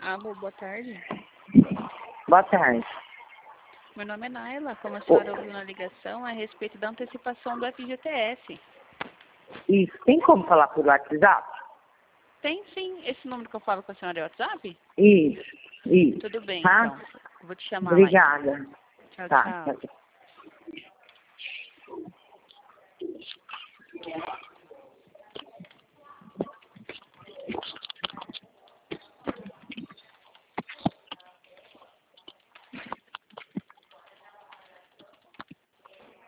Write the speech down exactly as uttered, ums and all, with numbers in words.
Alô, boa tarde. Boa tarde. Meu nome é Naila. Como a senhora ouviu na ligação, é a respeito da antecipação do F G T S. Isso. Tem como falar por WhatsApp? Tem sim. Esse número que eu falo com a senhora é WhatsApp? Isso. Isso. Tudo bem, Tá? então. Vou te chamar Obrigada. lá. Então. Tchau, Tá. tchau. Tchau.